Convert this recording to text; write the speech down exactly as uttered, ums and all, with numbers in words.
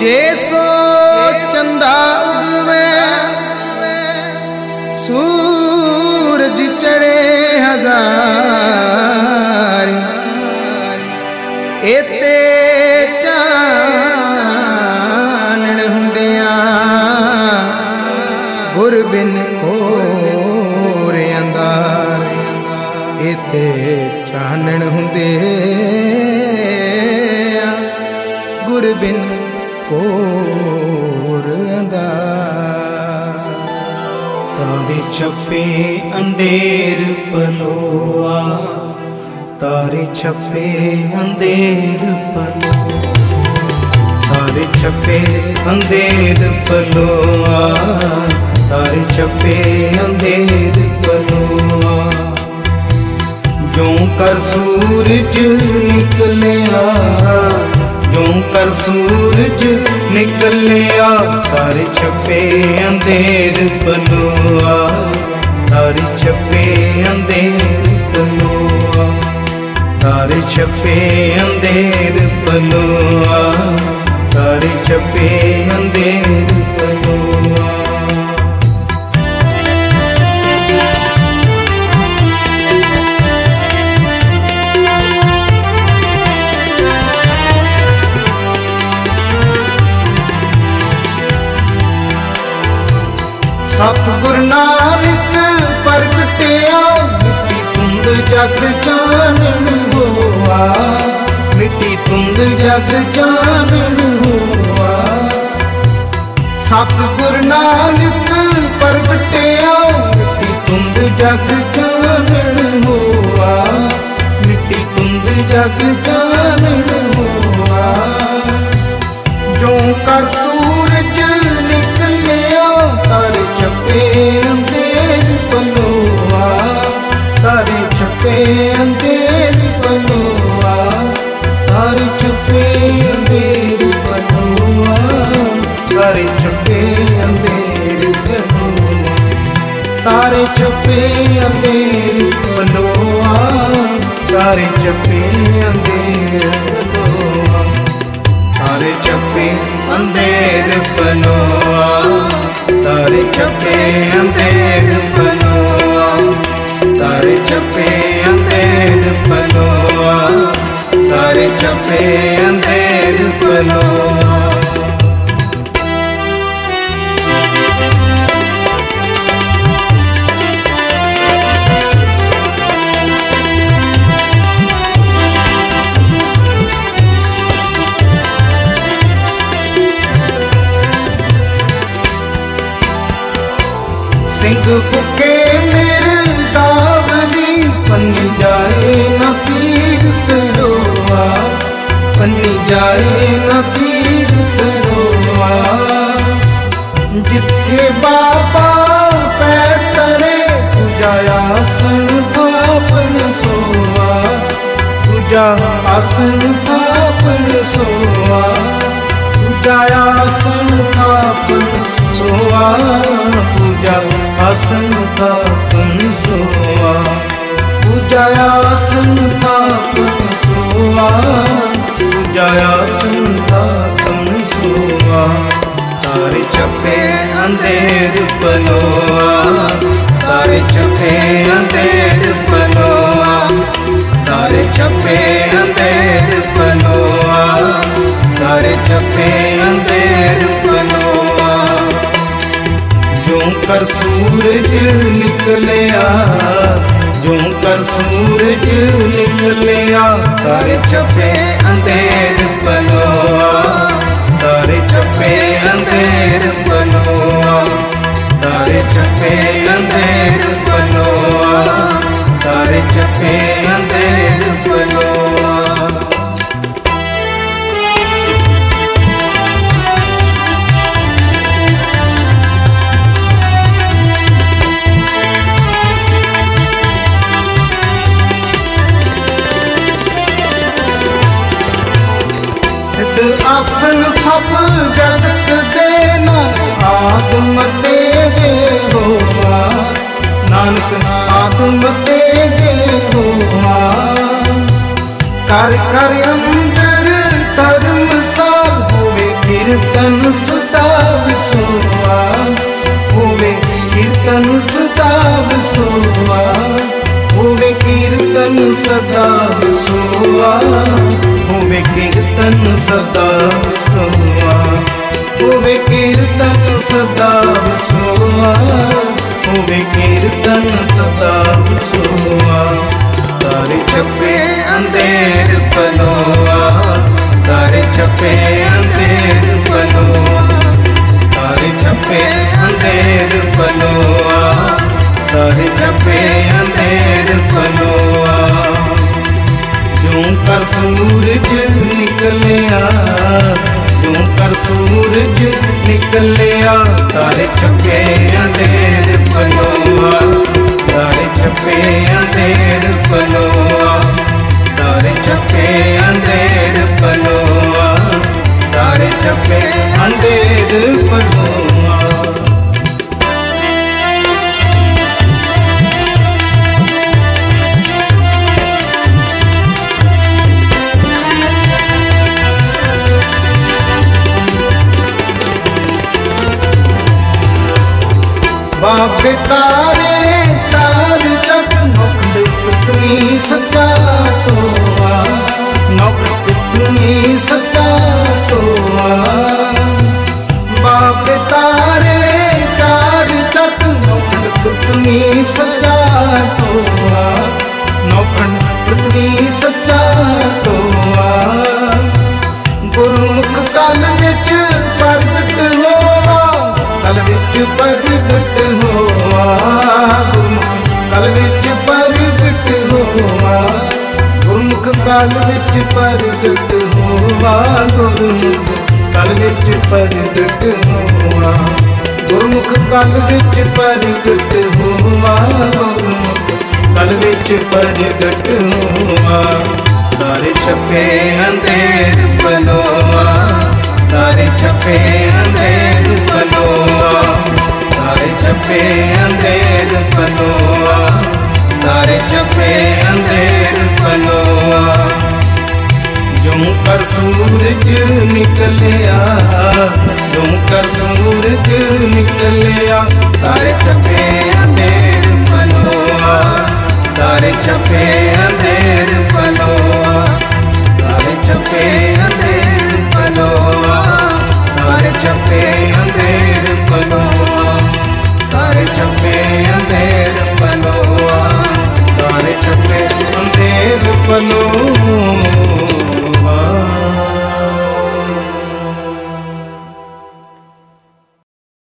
जे सो चंदा उगवे सूरज चढ़े हजार, एते चानण हुंदिया गुर बिन कोर अंधार, एते चानण हुंदे गुर बिन कोर अंधार। तारे छपे अंधेर पलोआ, तारे छपे अंधेर पलोआ, तारे छपे अंधेर पलोआ, तारे छपे अंधेर पलोआ। जों कर सूरज निकलिया, जों कर सूरज निकलिया, तारे छपे अंधेर पलोआ, तारे छपे अंधेर पलोआ, तारे छपे अंधेर पलोआ, तारे छपे अंधेर पलोआ। सतगुर नानक प्रगटिया, मिट्टी तुंद जग जानन होआ, मिट्टी तुंद जग जानन होआ। सतगुर नानक प्रगटिया, मिट्टी तुंद जग जानन होआ, मिट्टी तुंद जग जानन होआ। जो कर सूरज निकलिया, तारे छपे अंधेर पलोआ, तारे छपे अंधेर पलोआ, तारे छपे अंधेर पलोआ, तारे छपे अंधेर पलोआ, तारे छपे अंधेर पलोआ, तारे छपे अंधेर पलोआ, तारे छपे अंधेर पलोआ, तारे छपे अंधेर पलोआ, तारे छपे अंधेर पलोआ, तारे छपे अंधेर पलोआ। सिंह फुके मेरे दावली, पन्नी जाए न पीर तरोआ, पन्नी जाए न पीर तरोआ। जिथे बाबा पैर तरे, पूजा आसन थापन सोआ, पूजा आसन थापन सोआ, पूजा आसन थापन सोआ, पूजा आसन थापन सोआ, पूजा आसन थापन सोआ, पूजा आसन थापन सोआ। तारे छपे अंधेर पलोआ, तारे छपे अंधेर पलोआ, तारे छपे अंधेर पलोआ, तारे छपे अंधेर पलोआ। जों कर सूरज निकलिया, जों कर सूरज निकलिया, तारे छपे अंधेर पलोआ, तारे छपे अंधेर पलोआ, तारे छपे अंधेर पलोआ, तारे छपे अंधेर पलोआ। आसन सब जगत देना, आदम तेरे होआ, नानक आदम तेरे होआ। कर कर अंदर धर्म सब होवे फिर ਕੀਰਤਨ ਸਦਾ ਵਿਸੋਆ, ਹੋਵੇ ਕੀਰਤਨ ਸਦਾ ਵਿਸੋਆ, ਹੋਵੇ ਕੀਰਤਨ ਸਦਾ ਵਿਸੋਆ, ਹੋਵੇ ਕੀਰਤਨ ਸਦਾ ਵਿਸੋਆ, ਹੋਵੇ ਕੀਰਤਨ ਸਦਾ ਵਿਸੋਆ, ਹੋਵੇ ਕੀਰਤਨ ਸਦਾ ਵਿਸੋਆ। ਤਾਰੇ ਛਪੇ ਅੰਧੇਰ ਪਲੋਆ, ਤਾਰੇ ਛਪੇ ਅੰਧੇਰ ਪਲੋਆ, ਤਾਰੇ ਛਪੇ ਅੰਧੇਰ ਪਲੋਆ, ਤਾਰੇ ਛਪੇ ਅੰਧੇਰ ਪਲੋਆ। ਜੂੰ ਕਰ ਸੂਰਜ ਨਿਕਲਿਆ, ਜੂੰ ਕਰ ਸੂਰਜ ਨਿਕਲਿਆ, ਤਾਰੇ ਛਪੇ ਅੰਧੇਰ ਪਲੋਆ, ਤਾਰੇ ਛਪੇ ਅੰਧੇਰ ਪਲੋਆ, ਤਾਰੇ ਛਪੇ ਅੰਧੇਰ ਪਲੋਆ, ਤਾਰੇ ਛਪੇ ਅੰਧੇਰ ਪਲੋਆ। ਬਾਬੇ ਤਾਰੇ ਤਾਰ ਜਗ ਨੌਕੜ ਪੁੱਤਰੀ ਸੱਚਾ ਤੋਆ, ਨੌਕੜ ਪੁੱਤਰੀ ਸੱਚਾ ਤੋਆ। ਬਾਬੇ ਤਾਰੇ ਤਾਰ ਜਗ ਨੌਕੜ ਪੁੱਤਰੀ ਸੱਚਾ ਤੋਆ, ਨੌਕੜ ਪੁੱਤਰੀ ਸੱਚਾ ਤੋਆ। ਗੁਰਮੁਖ ਕਲ ਵਿੱਚ ਪ੍ਰਗਟ ਹੋਆ, ਕਲ ਵਿੱਚ ਪ੍ਰਗਟ ਹੋਆ, ਗੁਰਮੁਖ ਕਲ ਵਿੱਚ ਪ੍ਰਗਟ ਹੋਆ, ਗੁਰਮੁਖ ਕਲ ਵਿੱਚ ਪ੍ਰਗਟ ਹੋਆ, ਗੁਰਮੁਖ ਕਲ ਵਿੱਚ ਪ੍ਰਗਟ ਹੋਆ, ਗੁਰਮੁਖ ਕਲ ਵਿੱਚ ਪ੍ਰਗਟ ਹੋਆ, ਗੁਰਮੁਖ ਕਲ ਵਿੱਚ ਪ੍ਰਗਟ ਹੋਆ। ਤਾਰੇ ਛਪੇ ਅੰਧੇਰ ਪਲੋਆ, ਤਾਰੇ ਛਪੇ ਅੰਧੇਰ ਪਲੋਆ, ਤਾਰੇ ਛਪੇ ਅੰਧੇਰ ਪਲੋਆ, ਤਾਰੇ ਛਪੇ ਅੰਧੇਰ ਪਲੋਆ। ਜੂੰ ਕਰ ਸੂਰਜ ਨਿਕਲਿਆ, ਜੂੰ ਕਰ ਸੂਰਜ ਨਿਕਲਿਆ, ਤਾਰੇ ਛਪੇ ਅੰਧੇਰ ਪਲੋਆ, ਤਾਰੇ ਛਪੇ ਅੰਧੇਰ